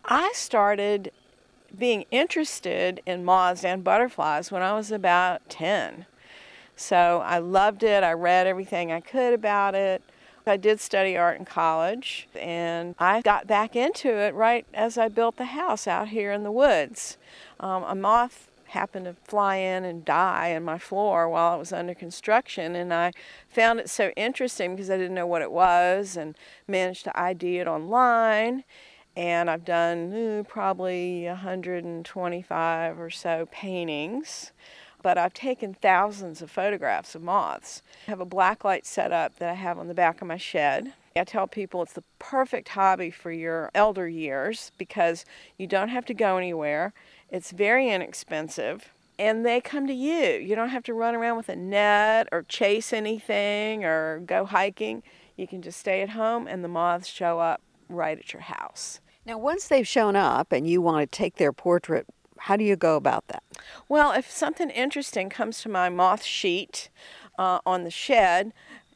I started being interested in moths and butterflies when I was about 10. So I loved it. I read everything I could about it. I did study art in college, and I got back into it right as I built the house out here in the woods. A moth happened to fly in and die on my floor while it was under construction, and I found it so interesting because I didn't know what it was and managed to ID it online. And I've done probably 125 or so paintings, but I've taken thousands of photographs of moths. I have a blacklight setup that I have on the back of my shed. I tell people it's the perfect hobby for your elder years because you don't have to go anywhere. It's very inexpensive, and they come to you. You don't have to run around with a net or chase anything or go hiking. You can just stay at home, and the moths show up right at your house. Now, once they've shown up and you want to take their portrait, how do you go about that? Well, if something interesting comes to my moth sheet on the shed,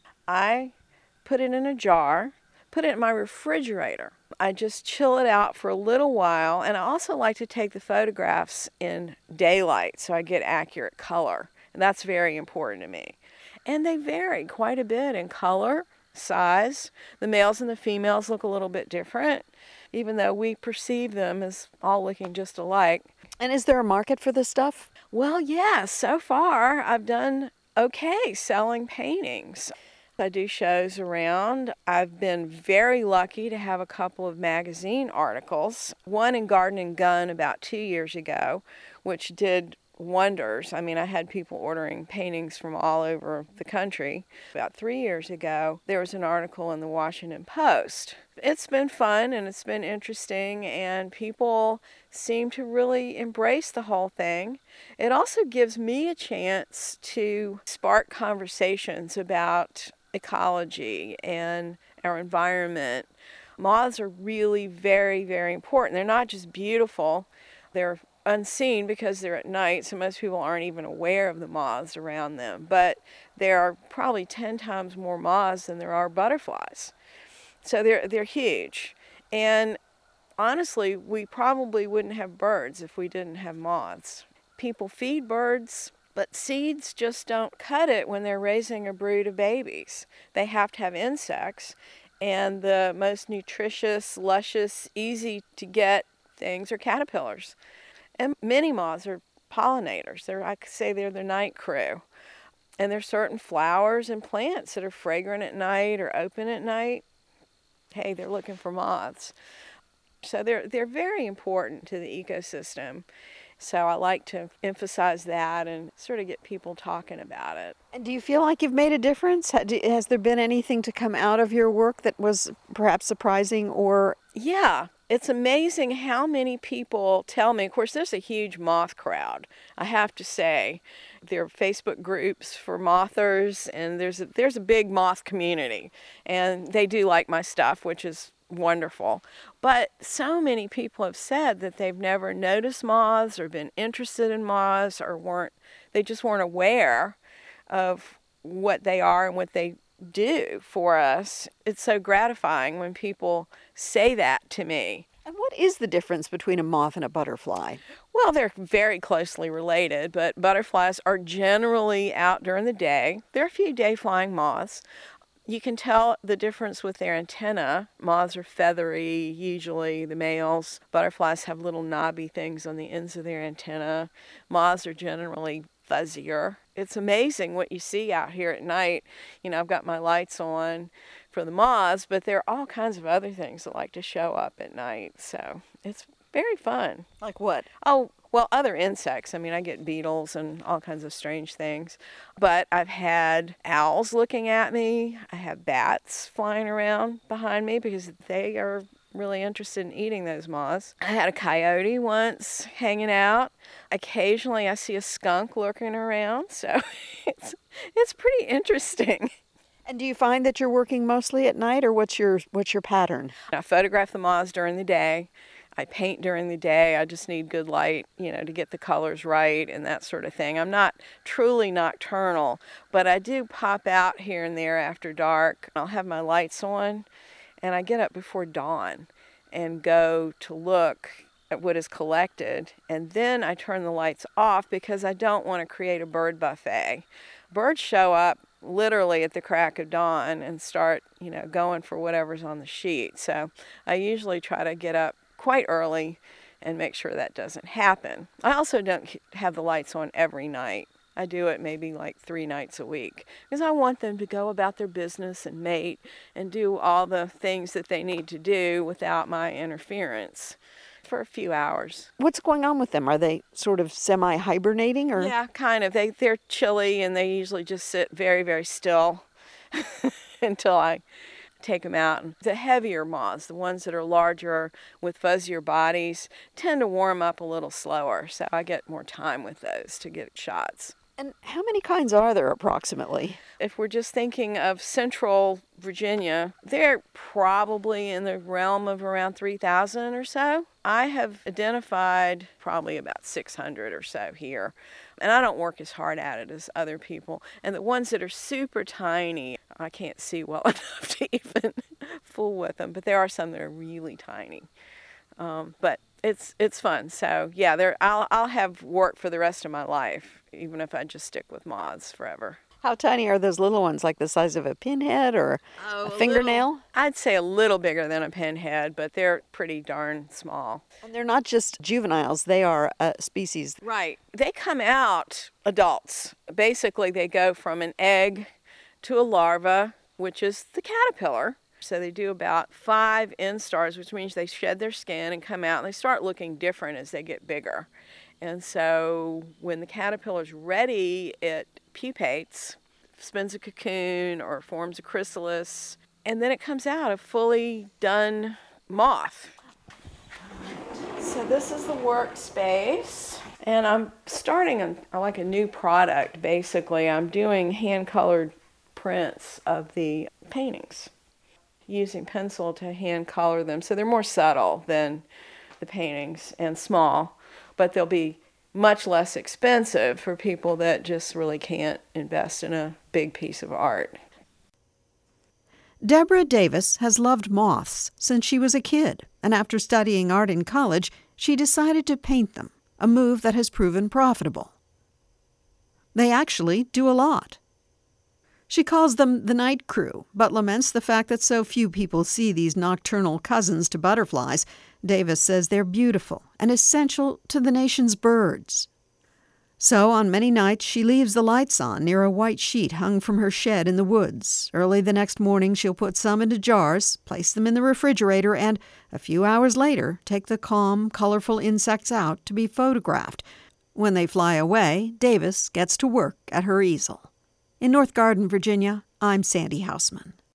I put it in a jar, put it in my refrigerator. I just chill it out for a little while, and I also like to take the photographs in daylight so I get accurate color, and that's very important to me. And they vary quite a bit in color, size. The males and the females look a little bit different, even though we perceive them as all looking just alike. And is there a market for this stuff? Well, yeah, so far I've done okay selling paintings. I do shows around. I've been very lucky to have a couple of magazine articles, one in Garden and Gun about 2 years ago, which did wonders. I mean, I had people ordering paintings from all over the country. About 3 years ago, there was an article in the Washington Post. It's been fun and it's been interesting, and people seem to really embrace the whole thing. It also gives me a chance to spark conversations about ecology and our environment. Moths are really very, very important. They're not just beautiful, they're unseen because they're at night, so most people aren't even aware of the moths around them. But there are probably 10 times more moths than there are butterflies. So they're huge. And honestly, we probably wouldn't have birds if we didn't have moths. People feed birds, but seeds just don't cut it when they're raising a brood of babies. They have to have insects, and the most nutritious, luscious, easy to get things are caterpillars. And many moths are pollinators. I could say they're the night crew. And there's certain flowers and plants that are fragrant at night or open at night. Hey, they're looking for moths. So they're very important to the ecosystem. So I like to emphasize that and sort of get people talking about it. And do you feel like you've made a difference? Has there been anything to come out of your work that was perhaps surprising or... Yeah, it's amazing how many people tell me. Of course, there's a huge moth crowd, I have to say. There are Facebook groups for mothers, and there's a big moth community, and they do like my stuff, which is wonderful. But so many people have said that they've never noticed moths or been interested in moths or they just weren't aware of what they are and what they do for us. It's so gratifying when people say that to me. And what is the difference between a moth and a butterfly? Well, they're very closely related, but butterflies are generally out during the day. There are a few day-flying moths. You can tell the difference with their antenna. Moths are feathery, usually, the males. Butterflies have little knobby things on the ends of their antenna. Moths are generally fuzzier. It's amazing what you see out here at night. You know, I've got my lights on for the moths, but there are all kinds of other things that like to show up at night. So it's very fun. Like what? Oh, well, other insects. I mean, I get beetles and all kinds of strange things. But I've had owls looking at me. I have bats flying around behind me because they are really interested in eating those moths. I had a coyote once hanging out. Occasionally I see a skunk lurking around. So it's pretty interesting. And do you find that you're working mostly at night, or what's your pattern? I photograph the moths during the day. I paint during the day. I just need good light, to get the colors right and that sort of thing. I'm not truly nocturnal, but I do pop out here and there after dark. I'll have my lights on, and I get up before dawn. and go to look at what is collected. And then I turn the lights off because I don't want to create a bird buffet. Birds show up literally at the crack of dawn and start, going for whatever's on the sheet. So I usually try to get up quite early and make sure that doesn't happen. I also don't have the lights on every night. I do it maybe like 3 nights a week because I want them to go about their business and mate and do all the things that they need to do without my interference for a few hours. What's going on with them? Are they sort of semi-hibernating or? Yeah, kind of. They're chilly and they usually just sit very, very still until I take them out. And the heavier moths, the ones that are larger with fuzzier bodies, tend to warm up a little slower. So I get more time with those to get shots. And how many kinds are there approximately? If we're just thinking of central Virginia, they're probably in the realm of around 3,000 or so. I have identified probably about 600 or so here. And I don't work as hard at it as other people. And the ones that are super tiny, I can't see well enough to even fool with them. But there are some that are really tiny. But it's fun. So yeah, I'll have work for the rest of my life, even if I just stick with moths forever. How tiny are those little ones, like the size of a pinhead or a fingernail? I'd say a little bigger than a pinhead, but they're pretty darn small. And they're not just juveniles, they are a species. Right. They come out adults. Basically, they go from an egg to a larva, which is the caterpillar. So they do about 5 instars, which means they shed their skin and come out, and they start looking different as they get bigger. And so when the caterpillar's ready, it pupates, spins a cocoon or forms a chrysalis, and then it comes out a fully done moth. So this is the workspace, and I'm starting a new product, basically. I'm doing hand-colored prints of the paintings, using pencil to hand color them. So they're more subtle than the paintings and small, but they'll be much less expensive for people that just really can't invest in a big piece of art. Deborah Davis has loved moths since she was a kid, and after studying art in college, she decided to paint them, a move that has proven profitable. They actually do a lot. She calls them the night crew, but laments the fact that so few people see these nocturnal cousins to butterflies. Davis says they're beautiful and essential to the nation's birds. So on many nights she leaves the lights on near a white sheet hung from her shed in the woods. Early the next morning she'll put some into jars, place them in the refrigerator, and a few hours later take the calm, colorful insects out to be photographed. When they fly away, Davis gets to work at her easel. In North Garden, Virginia, I'm Sandy Hausman.